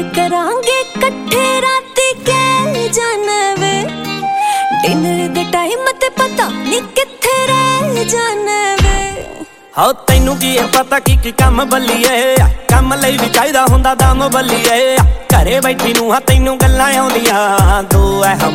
करांगे कट्ठे राती के जानवे डिनर दे टाइम ते पता नी किथे रह जानवे। हो तैनू की पता की काम बल्लीए काम लई भी चाहिदा हुंदा दम बल्लीए घरे बैठी नूं तैनू गल्लां आउंदियां दो है